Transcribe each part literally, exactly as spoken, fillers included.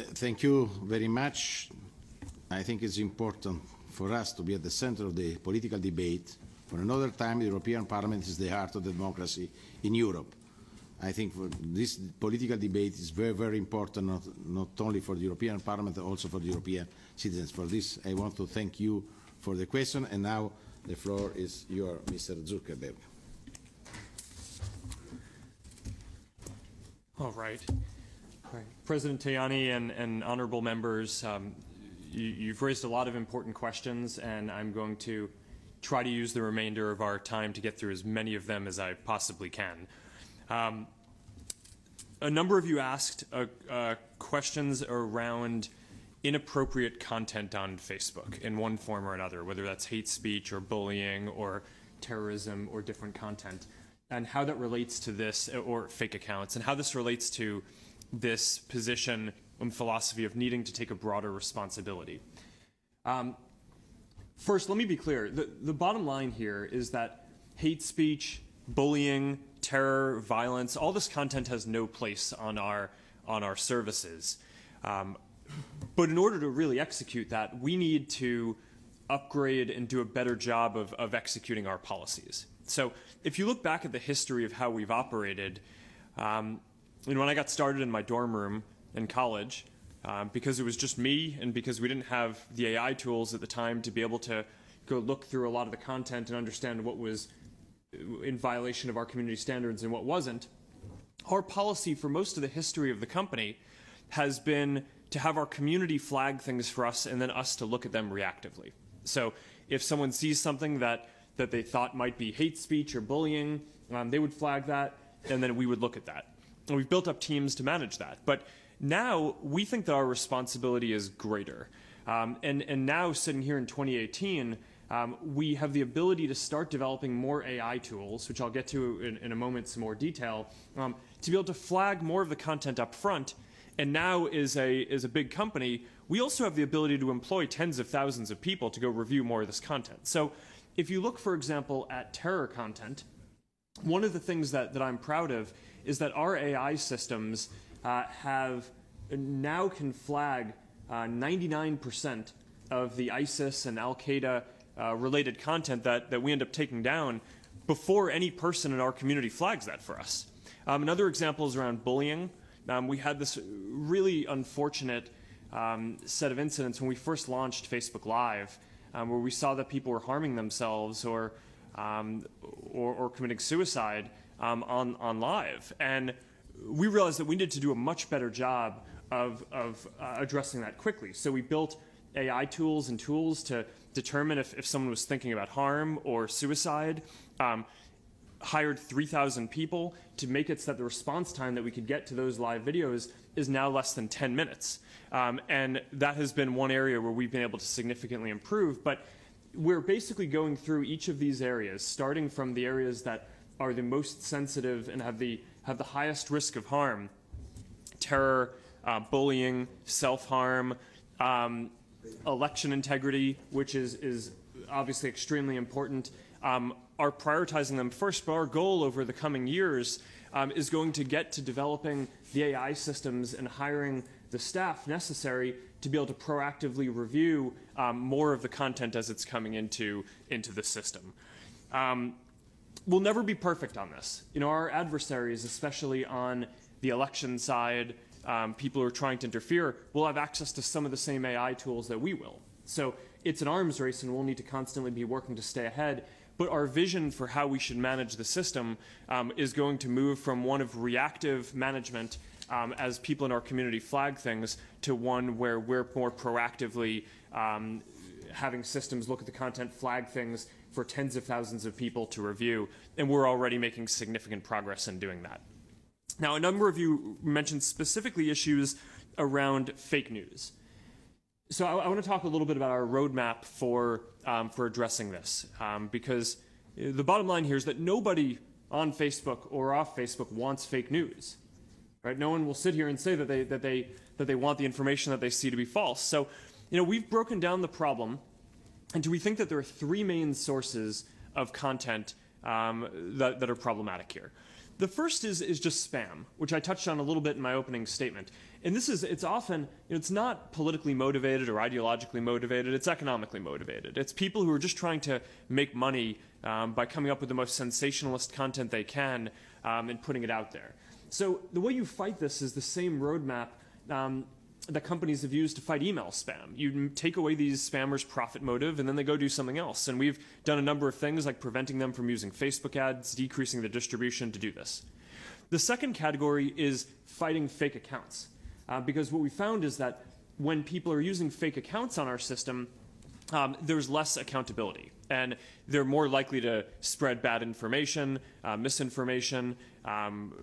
thank you very much. I think it's important for us to be at the center of the political debate. For another time, the European Parliament is the heart of democracy in Europe. I think for this political debate is very, very important, not, not only for the European Parliament, but also for the European citizens. For this, I want to thank you for the question, and now the floor is yours, Mister Zuckerberg. All right. All right. President Tajani and, and honorable members, um, you, you've raised a lot of important questions, and I'm going to try to use the remainder of our time to get through as many of them as I possibly can. Um, a number of you asked uh, uh, questions around inappropriate content on Facebook in one form or another, whether that's hate speech or bullying or terrorism or different content, and how that relates to this, or fake accounts, and how this relates to this position and philosophy of needing to take a broader responsibility. Um, first, let me be clear. The, the bottom line here is that hate speech, bullying, terror, violence, all this content has no place on our, on our services. Um, but in order to really execute that, we need to upgrade and do a better job of, of executing our policies. So if you look back at the history of how we've operated, um, you know, when I got started in my dorm room in college, um, because it was just me and because we didn't have the A I tools at the time to be able to go look through a lot of the content and understand what was in violation of our community standards and what wasn't, our policy for most of the history of the company has been to have our community flag things for us and then us to look at them reactively. So if someone sees something that, that they thought might be hate speech or bullying, um, they would flag that, and then we would look at that. And we've built up teams to manage that. But now we think that our responsibility is greater. Um, and, and now, sitting here in twenty eighteen, um, we have the ability to start developing more A I tools, which I'll get to in, in a moment, some more detail, um, to be able to flag more of the content up front. And now, as a, as a big company, we also have the ability to employ tens of thousands of people to go review more of this content. So if you look, for example, at terror content, one of the things that, that I'm proud of is that our A I systems uh, have now can flag uh, ninety-nine percent of the ISIS and Al-Qaeda uh, related content that, that we end up taking down before any person in our community flags that for us. Um, another example is around bullying. Um, we had this really unfortunate um, set of incidents when we first launched Facebook Live, um, where we saw that people were harming themselves or, um, or, or committing suicide um, on, on live. And we realized that we needed to do a much better job of, of uh, addressing that quickly. So we built A I tools and tools to determine if, if someone was thinking about harm or suicide. Um, hired three thousand people to make it so that the response time that we could get to those live videos is now less than ten minutes. Um, and that has been one area where we've been able to significantly improve. But we're basically going through each of these areas, starting from the areas that are the most sensitive and have the, have the highest risk of harm: terror, uh, bullying, self-harm, um, election integrity, which is, is obviously extremely important. Um, are prioritizing them first, but our goal over the coming years um, is going to get to developing the A I systems and hiring the staff necessary to be able to proactively review um, more of the content as it's coming into, into the system. Um, we'll never be perfect on this. You know, our adversaries, especially on the election side, um, people who are trying to interfere, will have access to some of the same A I tools that we will. So it's an arms race, and we'll need to constantly be working to stay ahead. But our vision for how we should manage the system um, is going to move from one of reactive management um, as people in our community flag things to one where we're more proactively um, having systems look at the content, flag things for tens of thousands of people to review. And we're already making significant progress in doing that. Now, a number of you mentioned specifically issues around fake news. So I, I want to talk a little bit about our roadmap for, um, for addressing this, um, because the bottom line here is that nobody on Facebook or off Facebook wants fake news, right? No one will sit here and say that they, that they, that they want the information that they see to be false. So, you know, we've broken down the problem, and we think that there are three main sources of content um, that, that are problematic here. The first is, is just spam, which I touched on a little bit in my opening statement. And this is, it's often, you know, it's not politically motivated or ideologically motivated, it's economically motivated. It's people who are just trying to make money um, by coming up with the most sensationalist content they can um, and putting it out there. So the way you fight this is the same roadmap um, that companies have used to fight email spam. You take away these spammers' profit motive, and then they go do something else. And we've done a number of things like preventing them from using Facebook ads, decreasing the distribution to do this. The second category is fighting fake accounts. Uh, because what we found is that when people are using fake accounts on our system, um, there's less accountability. And they're more likely to spread bad information, uh, misinformation, um,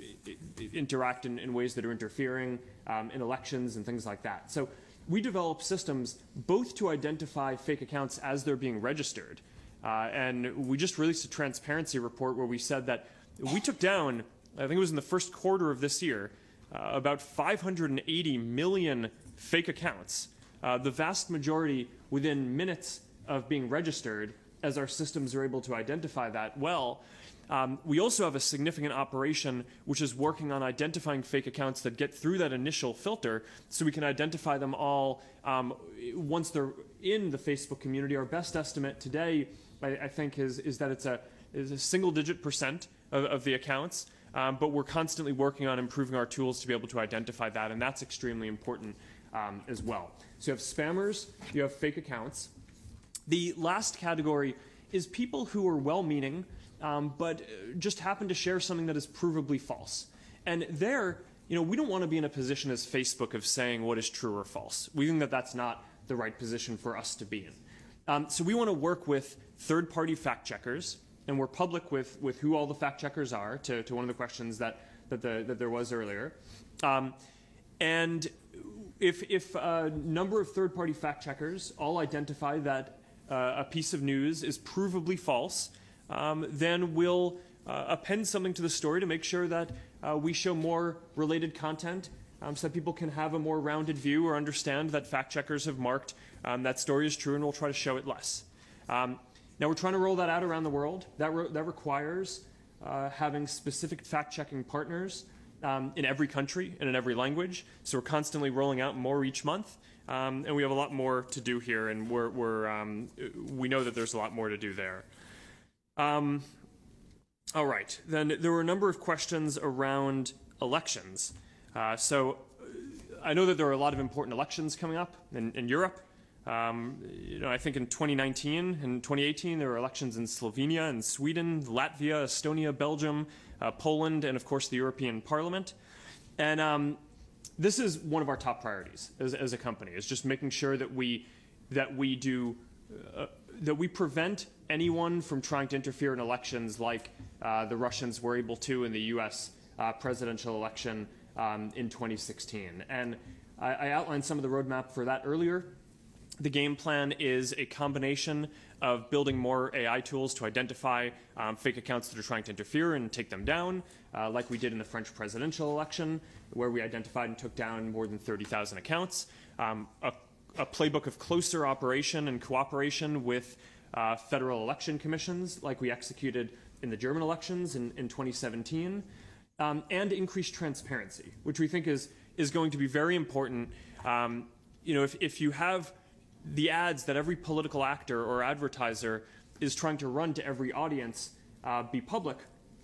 interact in, in ways that are interfering um, in elections and things like that. So we develop systems both to identify fake accounts as they're being registered. Uh, and we just released a transparency report where we said that we took down, I think it was in the first quarter of this year, uh, about five hundred eighty million fake accounts, uh, the vast majority within minutes of being registered, as our systems are able to identify that well. Um, we also have a significant operation which is working on identifying fake accounts that get through that initial filter so we can identify them all um, once they're in the Facebook community. Our best estimate today, I, I think, is, is that it's a, is a single-digit percent of, of the accounts, um, but we're constantly working on improving our tools to be able to identify that, and that's extremely important um, as well. So you have spammers, you have fake accounts. The last category is people who are well-meaning, um, but just happen to share something that is provably false. And there, you know, we don't want to be in a position as Facebook of saying what is true or false. We think that that's not the right position for us to be in. Um, so we want to work with third-party fact-checkers, and we're public with, with who all the fact-checkers are, to, to one of the questions that, that, the, that there was earlier. Um, and if, if a number of third-party fact-checkers all identify that Uh, a piece of news is provably false, um, then we'll uh, append something to the story to make sure that uh, we show more related content um, so that people can have a more rounded view or understand that fact checkers have marked um, that story is true, and we'll try to show it less. Um, now we're trying to roll that out around the world. That, re that requires uh, having specific fact-checking partners um, in every country and in every language. So we're constantly rolling out more each month. Um, and we have a lot more to do here, and we're, we're, um, we know that there's a lot more to do there. Um, all right, then there were a number of questions around elections. Uh, so I know that there are a lot of important elections coming up in, in Europe. Um, you know, I think in twenty nineteen and twenty eighteen there were elections in Slovenia and Sweden, Latvia, Estonia, Belgium, uh, Poland, and of course the European Parliament. And um, this is one of our top priorities as, as a company, is just making sure that we that we do uh, that we prevent anyone from trying to interfere in elections like uh, the Russians were able to in the U S uh, presidential election um, in twenty sixteen. And I, I outlined some of the roadmap for that earlier. The game plan is a combination of building more A I tools to identify um, fake accounts that are trying to interfere and take them down, uh, like we did in the French presidential election, where we identified and took down more than thirty thousand accounts. Um, a, a playbook of closer operation and cooperation with uh, federal election commissions, like we executed in the German elections in, in twenty seventeen, um, and increased transparency, which we think is, is going to be very important. Um, you know, if, if you have the ads that every political actor or advertiser is trying to run to every audience uh, be public,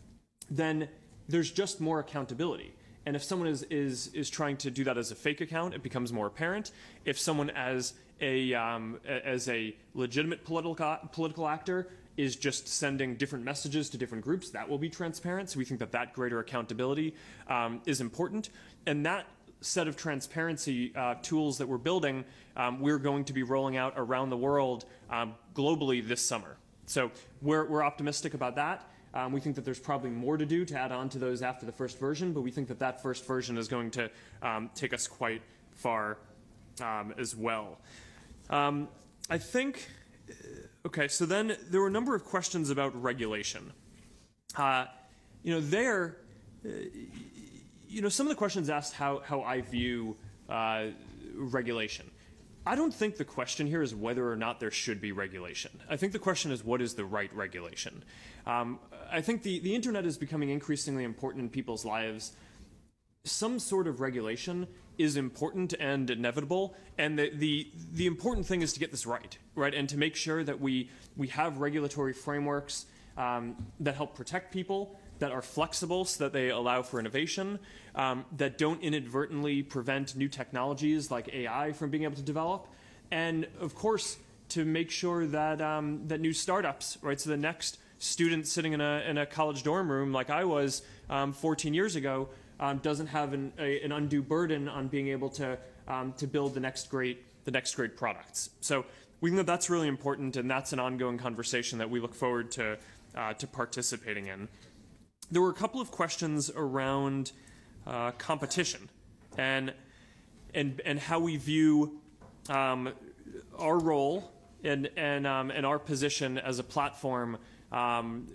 then there's just more accountability. And if someone is, is, is trying to do that as a fake account, it becomes more apparent. If someone as a, um, as a legitimate political, political actor is just sending different messages to different groups, that will be transparent. So we think that that greater accountability um, is important. And that set of transparency uh, tools that we're building, um, we're going to be rolling out around the world um, globally this summer. So we're, we're optimistic about that. Um, we think that there's probably more to do to add on to those after the first version, but we think that that first version is going to um, take us quite far um, as well. Um, I think, okay, so then there were a number of questions about regulation. Uh, you know, there, uh, you know, some of the questions asked how, how I view uh, regulation. I don't think the question here is whether or not there should be regulation. I think the question is, what is the right regulation? Um, I think the, the internet is becoming increasingly important in people's lives, some sort of regulation is important and inevitable, and the, the the important thing is to get this right, right, and to make sure that we we have regulatory frameworks um, that help protect people, that are flexible so that they allow for innovation, um, that don't inadvertently prevent new technologies like A I from being able to develop, and of course to make sure that um, that new startups, right, so the next student sitting in a in a college dorm room like I was um, fourteen years ago. Um, doesn't have an, a, an undue burden on being able to um, to build the next great the next great products. So we think that that's really important, and that's an ongoing conversation that we look forward to uh, to participating in. There were a couple of questions around uh, competition and and and how we view um, our role and and um, and our position as a platform um,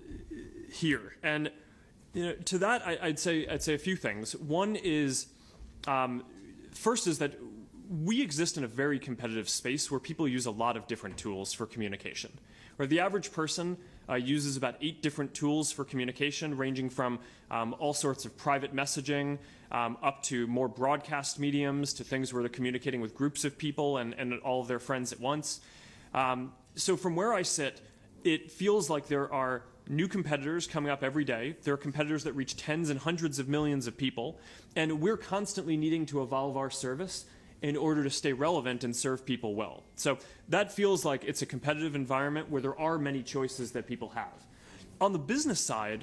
here. And you know, to that, I, I'd say I'd say a few things. One is, um, first is that we exist in a very competitive space where people use a lot of different tools for communication. Where the average person uh, uses about eight different tools for communication, ranging from um, all sorts of private messaging um, up to more broadcast mediums to things where they're communicating with groups of people and, and all of their friends at once. Um, so from where I sit, it feels like there are new competitors coming up every day. There are competitors that reach tens and hundreds of millions of people, and we're constantly needing to evolve our service in order to stay relevant and serve people well. So that feels like it's a competitive environment where there are many choices that people have. On the business side,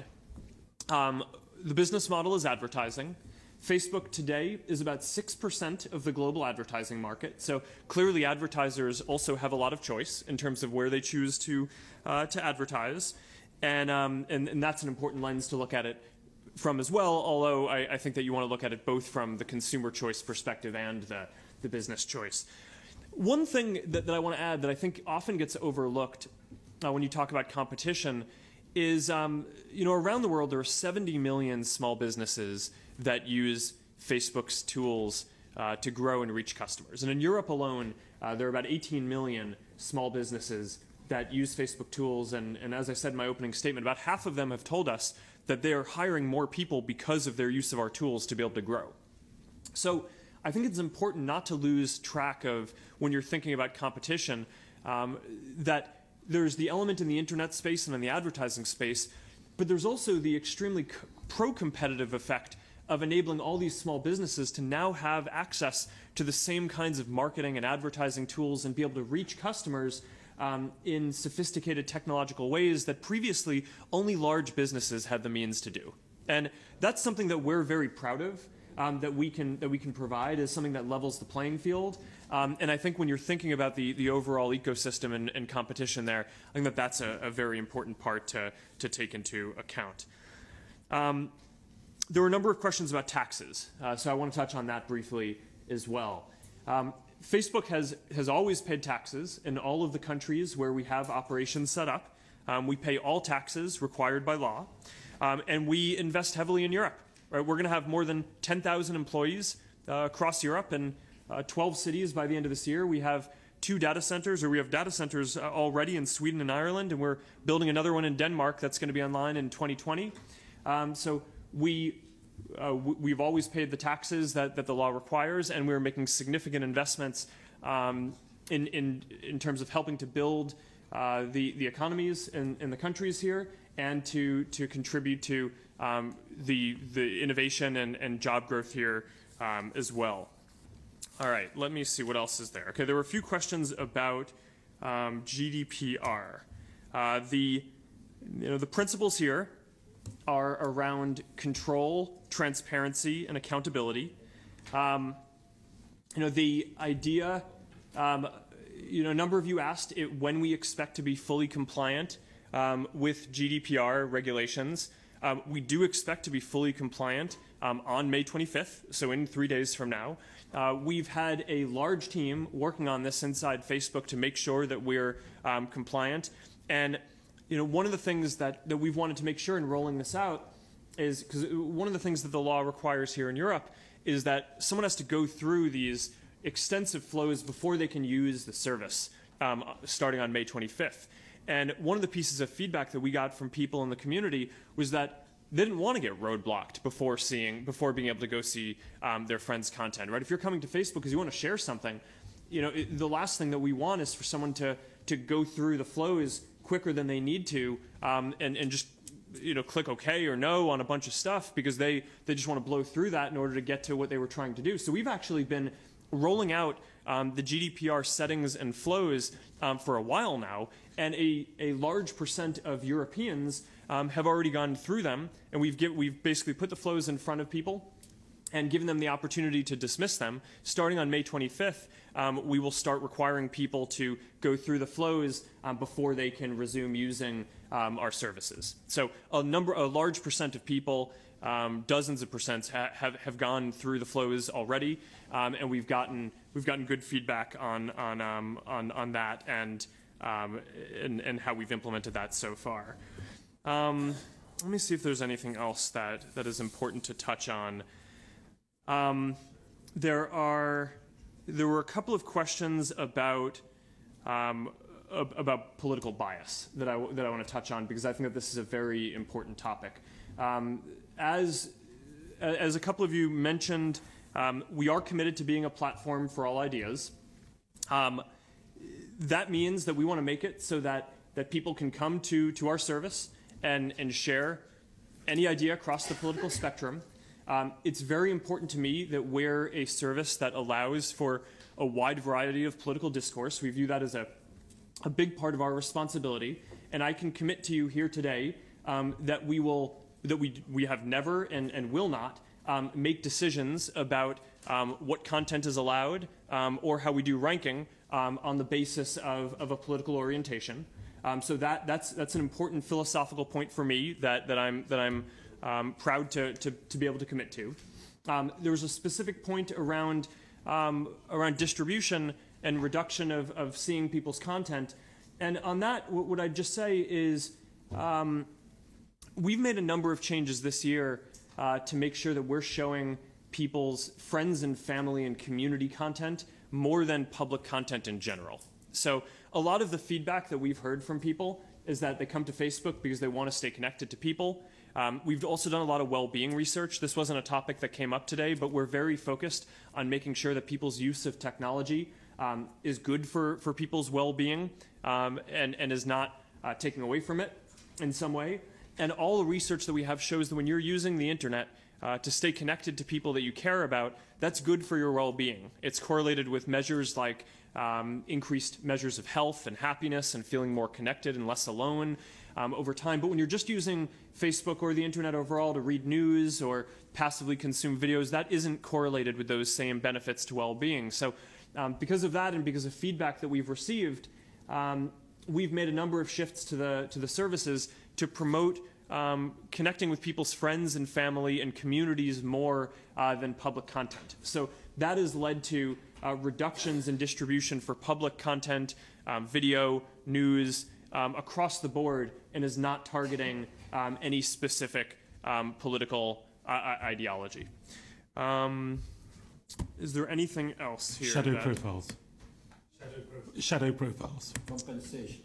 um, the business model is advertising. Facebook today is about six percent of the global advertising market. So clearly advertisers also have a lot of choice in terms of where they choose to, uh, to advertise. And, um, and, and that's an important lens to look at it from as well, although I, I think that you want to look at it both from the consumer choice perspective and the, the business choice. One thing that, that I want to add that I think often gets overlooked uh, when you talk about competition is, um, you know, around the world there are seventy million small businesses that use Facebook's tools uh, to grow and reach customers. And in Europe alone, uh, there are about eighteen million small businesses that use Facebook tools, and, and as I said in my opening statement, about half of them have told us that they are hiring more people because of their use of our tools to be able to grow. So I think it's important not to lose track of, when you're thinking about competition, um, that there's the element in the internet space and in the advertising space, but there's also the extremely pro-competitive effect of enabling all these small businesses to now have access to the same kinds of marketing and advertising tools and be able to reach customers Um, in sophisticated technological ways that previously only large businesses had the means to do. And that's something that we're very proud of, um, that we can that we can provide as something that levels the playing field. Um, and I think when you're thinking about the, the overall ecosystem and, and competition there, I think that that's a, a very important part to, to take into account. Um, there were a number of questions about taxes, uh, so I want to touch on that briefly as well. Um, Facebook has, has always paid taxes in all of the countries where we have operations set up. Um, we pay all taxes required by law, um, and we invest heavily in Europe. Right? We're going to have more than ten thousand employees uh, across Europe and uh, twelve cities by the end of this year. We have two data centers, or we have data centers uh, already in Sweden and Ireland, and we're building another one in Denmark that's going to be online in twenty twenty. Um, so we Uh, we've always paid the taxes that, that the law requires, and we're making significant investments um, in, in, in terms of helping to build uh, the, the economies in, in the countries here and to, to contribute to um, the, the innovation and, and job growth here um, as well. All right, let me see what else is there. Okay, there were a few questions about um, G D P R. Uh, the, you know, the principles here are around control, transparency, and accountability. Um, you know, the idea, um, you know, a number of you asked it, when we expect to be fully compliant um, with G D P R regulations. Um, we do expect to be fully compliant um, on May twenty-fifth, so in three days from now. Uh, we've had a large team working on this inside Facebook to make sure that we're um, compliant. And you know, one of the things that, that we've wanted to make sure in rolling this out is, because one of the things that the law requires here in Europe is that someone has to go through these extensive flows before they can use the service um, starting on May twenty-fifth. And one of the pieces of feedback that we got from people in the community was that they didn't want to get roadblocked before seeing, before being able to go see um, their friends' content, right? If you're coming to Facebook because you want to share something, you know, it, the last thing that we want is for someone to to go through the flows quicker than they need to, um, and and just you know click OK or no on a bunch of stuff because they they just want to blow through that in order to get to what they were trying to do. So we've actually been rolling out um, the G D P R settings and flows um, for a while now, and a a large percent of Europeans um, have already gone through them, and we've give, we've basically put the flows in front of people and given them the opportunity to dismiss them. Starting on May twenty-fifth, um, we will start requiring people to go through the flows um, before they can resume using um, our services. So a number, a large percent of people, um, dozens of percents, ha have have gone through the flows already, um, and we've gotten we've gotten good feedback on on um, on on that and, um, and and how we've implemented that so far. Um, let me see if there's anything else that that is important to touch on. Um, there are, there were a couple of questions about, um, about political bias that I, that I want to touch on because I think that this is a very important topic. Um, as, as a couple of you mentioned, um, we are committed to being a platform for all ideas. Um, that means that we want to make it so that, that people can come to, to our service and, and share any idea across the political spectrum. Um, it's very important to me that we're a service that allows for a wide variety of political discourse. We view that as a, a big part of our responsibility, and I can commit to you here today um, that we will, that we we have never and, and will not um, make decisions about um, what content is allowed um, or how we do ranking um, on the basis of, of a political orientation. Um, so that that's that's an important philosophical point for me that that I'm that I'm. Um, proud to, to, to be able to commit to. Um, there was a specific point around, um, around distribution and reduction of, of seeing people's content. And on that, what, what I'd just say is um, we've made a number of changes this year uh, to make sure that we're showing people's friends and family and community content more than public content in general. So a lot of the feedback that we've heard from people is that they come to Facebook because they want to stay connected to people. Um, we've also done a lot of well-being research. This wasn't a topic that came up today, but we're very focused on making sure that people's use of technology um, is good for, for people's well-being um, and, and is not uh, taking away from it in some way. And all the research that we have shows that when you're using the internet uh, to stay connected to people that you care about, that's good for your well-being. It's correlated with measures like um, increased measures of health and happiness and feeling more connected and less alone. Um, over time. But when you're just using Facebook or the internet overall to read news or passively consume videos, that isn't correlated with those same benefits to well-being. So um, because of that and because of feedback that we've received, um, we've made a number of shifts to the, to the services to promote um, connecting with people's friends and family and communities more uh, than public content. So that has led to uh, reductions in distribution for public content, um, video, news, Um, across the board and is not targeting um, any specific um, political uh, ideology. Um, is there anything else here? Shadow that... profiles. Shadow, prof Shadow profiles. Compensation.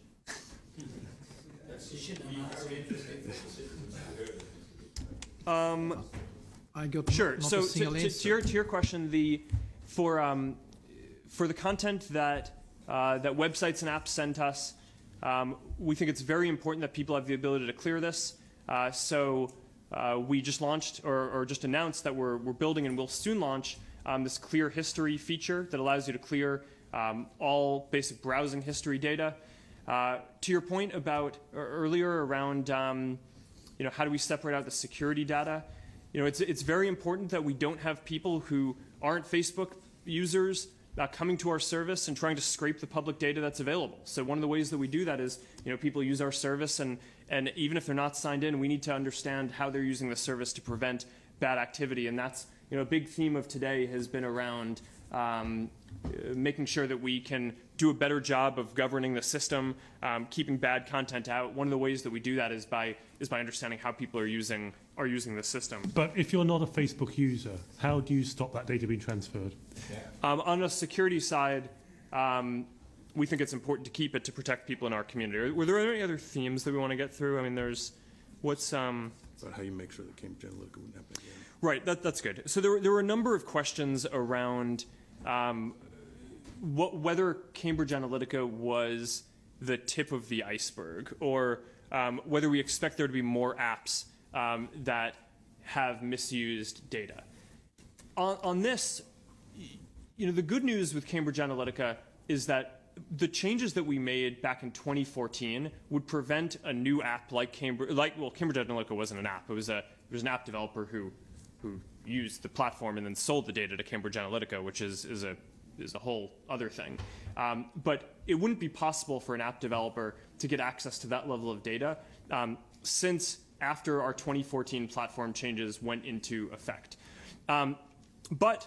um, I got sure. not so a single to, to, to, your, to your question, the for um, for the content that uh, that websites and apps send us. Um, we think it's very important that people have the ability to clear this. Uh, so uh, we just launched or, or just announced that we're, we're building and will soon launch um, this clear history feature that allows you to clear um, all basic browsing history data. Uh, to your point about or earlier around um, you know, how do we separate out the security data? You know, it's, it's very important that we don't have people who aren't Facebook users Uh, coming to our service and trying to scrape the public data that's available. So one of the ways that we do that is, you know, people use our service, and, and even if they're not signed in, we need to understand how they're using the service to prevent bad activity. And that's, you know, a big theme of today has been around um, uh, making sure that we can do a better job of governing the system, um, keeping bad content out. One of the ways that we do that is by is by understanding how people are using are using the system. But if you're not a Facebook user, how do you stop that data being transferred? Um, on a security side, um, we think it's important to keep it to protect people in our community. Were there any other themes that we want to get through? I mean, there's what's um, about how you make sure that Cambridge Analytica wouldn't happen again. Right, that, that's good. So there, there were a number of questions around um, what, whether Cambridge Analytica was the tip of the iceberg, or um, whether we expect there to be more apps um, that have misused data. On, on this, you know, the good news with Cambridge Analytica is that the changes that we made back in twenty fourteen would prevent a new app like Cambridge, like, well, Cambridge Analytica wasn't an app. It was a, it was an app developer who, who used the platform and then sold the data to Cambridge Analytica, which is, is a, is a whole other thing. Um, but it wouldn't be possible for an app developer to get access to that level of data um, since after our twenty fourteen platform changes went into effect. Um, but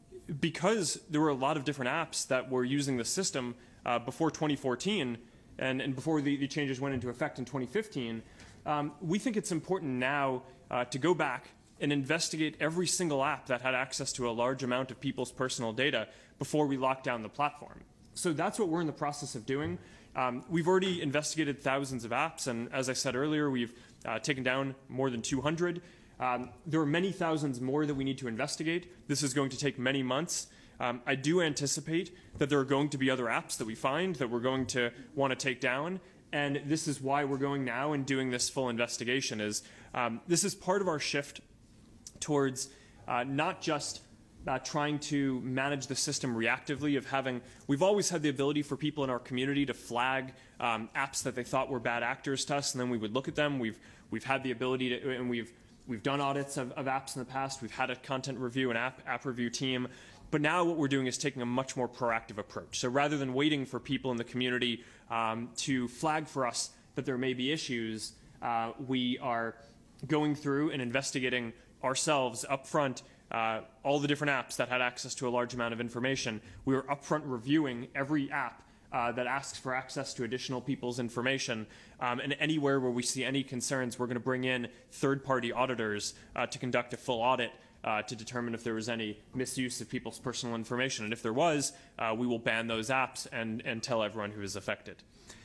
because there were a lot of different apps that were using the system uh, before twenty fourteen and, and before the, the changes went into effect in twenty fifteen, um, we think it's important now uh, to go back and investigate every single app that had access to a large amount of people's personal data before we lock down the platform. So that's what we're in the process of doing. Um, we've already investigated thousands of apps, and as I said earlier, we've uh, taken down more than two hundred. Um, there are many thousands more that we need to investigate. This is going to take many months. Um, I do anticipate that there are going to be other apps that we find that we're going to want to take down, and this is why we're going now and doing this full investigation. Is um, this is part of our shift towards uh, not just uh, trying to manage the system reactively of having, we've always had the ability for people in our community to flag um, apps that they thought were bad actors to us, and then we would look at them. We've, we've had the ability to, and we've We've done audits of, of apps in the past. We've had a content review and app, app review team. But now what we're doing is taking a much more proactive approach. So rather than waiting for people in the community um, to flag for us that there may be issues, uh, we are going through and investigating ourselves up front uh, all the different apps that had access to a large amount of information. We are upfront reviewing every app Uh, that asks for access to additional people's information. Um, and anywhere where we see any concerns, we're going to bring in third-party auditors uh, to conduct a full audit uh, to determine if there was any misuse of people's personal information. And if there was, uh, we will ban those apps and, and tell everyone who is affected.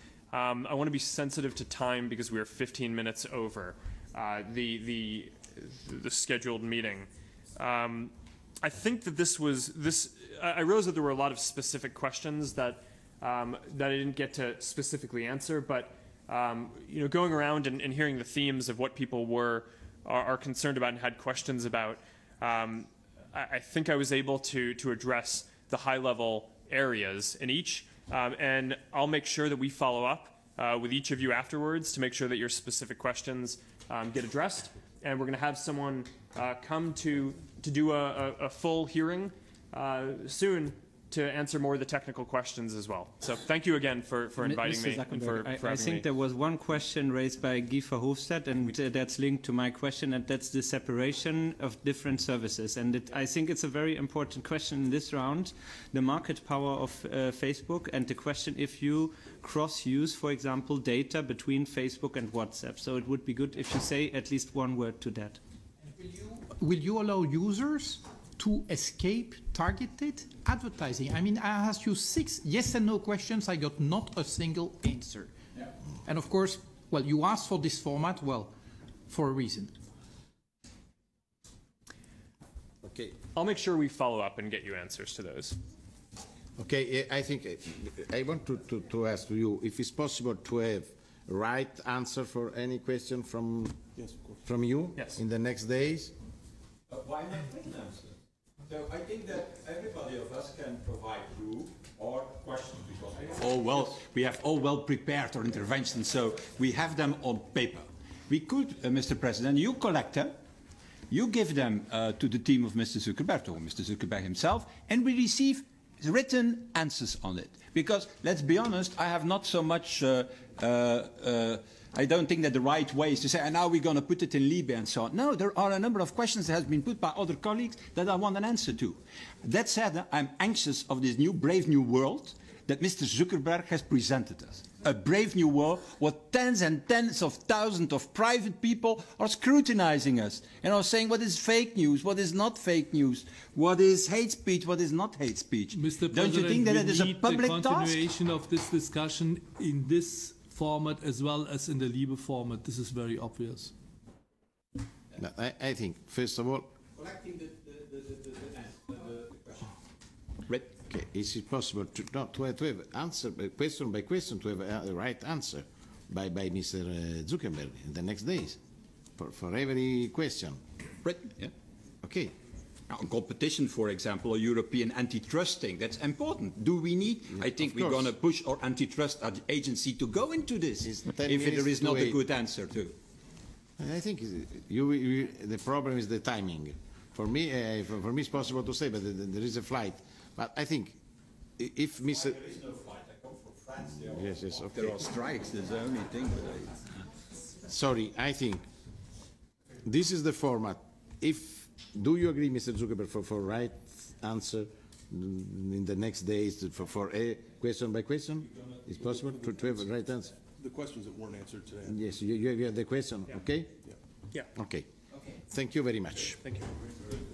Um, I want to be sensitive to time because we are fifteen minutes over uh, the, the, the scheduled meeting. Um, I think that this was, this, I realize that there were a lot of specific questions that Um, that I didn't get to specifically answer, but um, you know, going around and, and hearing the themes of what people were are, are concerned about and had questions about, um, I, I think I was able to to address the high-level areas in each, um, and I'll make sure that we follow up uh, with each of you afterwards to make sure that your specific questions um, get addressed, and we're going to have someone uh, come to to do a, a, a full hearing uh, soon to answer more of the technical questions as well. So thank you again for, for inviting me and for, I, for I having think me. there was one question raised by Guy Verhofstadt, and uh, that's linked to my question, and that's the separation of different services. And it, I think it's a very important question in this round, the market power of uh, Facebook, and the question if you cross-use, for example, data between Facebook and WhatsApp. So it would be good if you say at least one word to that. Will you, will you allow users to escape targeted advertising? I mean, I asked you six yes and no questions. I got not a single answer. Yeah. And of course, well, you asked for this format, well, for a reason. Okay. I'll make sure we follow up and get you answers to those. Okay, I think I want to, to, to ask you if it's possible to have a right answer for any question from, Yes, of course. from you Yes. in the next days. Uh, why not written answer? So I think that everybody of us can provide proof or questions because we have all well, we have all well prepared our interventions, so we have them on paper. We could, uh, Mister President, you collect them, you give them uh, to the team of Mister Zuckerberg or Mister Zuckerberg himself, and we receive written answers on it. Because let's be honest, I have not so much. Uh, uh, uh, I don't think that the right way is to say, and now we're going to put it in Libe and so on. No, there are a number of questions that have been put by other colleagues that I want an answer to. That said, I'm anxious of this new brave new world that Mister Zuckerberg has presented us. A brave new world where tens and tens of thousands of private people are scrutinizing us and are saying what is fake news, what is not fake news, what is hate speech, what is not hate speech. Mister Don't President, you think that we it is a need public the task? continuation of this discussion in this format as well as in the Libe format. This is very obvious. But I, I think, first of all, Collecting the, the, the, the, the, the, the question. Right. okay, is it possible to, not to, have, to have answer by question by question to have a, a right answer by, by Mister Zuckerberg in the next days for, for every question? Right. Yeah. Okay. Now, on competition, for example, or European antitrust thing, that's important. Do we need? Yeah, I think of we're course. going to push our antitrust ag- agency to go into this It's if ten there minutes is to not a eight. good answer to. I think you, you, the problem is the timing. For me, uh, for, for me, it's possible to say, but th- th- there is a flight. But I think i- if Mister There is no flight. I come from France. They are Yes, yes, okay. There are strikes. That's the only thing. Sorry, I think this is the format. If do you agree, Mister Zuckerberg, for, for right answer mm, in the next days to, for, for a question by question? Is possible to, to have a right answer? The questions that weren't answered today. Yes, you, you have the question, okay? Yeah. Okay. Thank you very much. Thank you.